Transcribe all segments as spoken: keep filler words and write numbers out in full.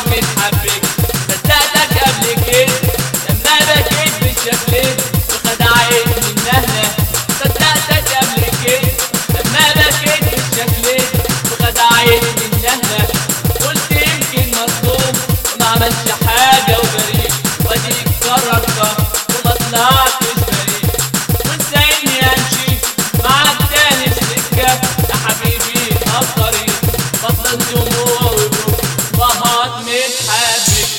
متحبك. صدقتك قبل كده لما بكيت بالشكل وخدعت منها. صدقتك قبل كده لما بكيت بالشكل وخدعت منها. قلت يمكن مظلوم وما عملش حاجة وبريء، واديك قررتها وما طلعتش بريء. وازاي اني امشي معاك تاني في سكة يا حبيبي الطريق؟ بطل دموع وبروح وهات متحبك.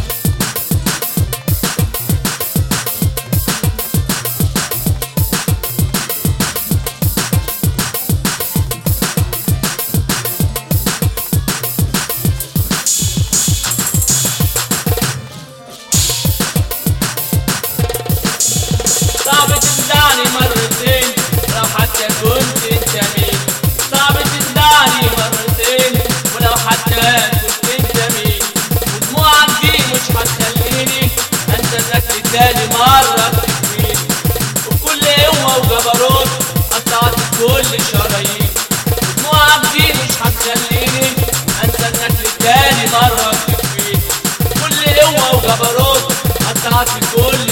صعب تخدعني مرتين ولو حتى كنت انت مين. صعب تخدعني مرتين ولو حتى كنت انت مين. ودموعك دي مش هتخليني انسى انك تاني مرة تكفيني. وبكل قوة وجبروت قطعت كل شرايين. ودموعك دي مش هتخليني انسى انك تاني مرة تكفيني. بكل قوة وجبروت قطعت كل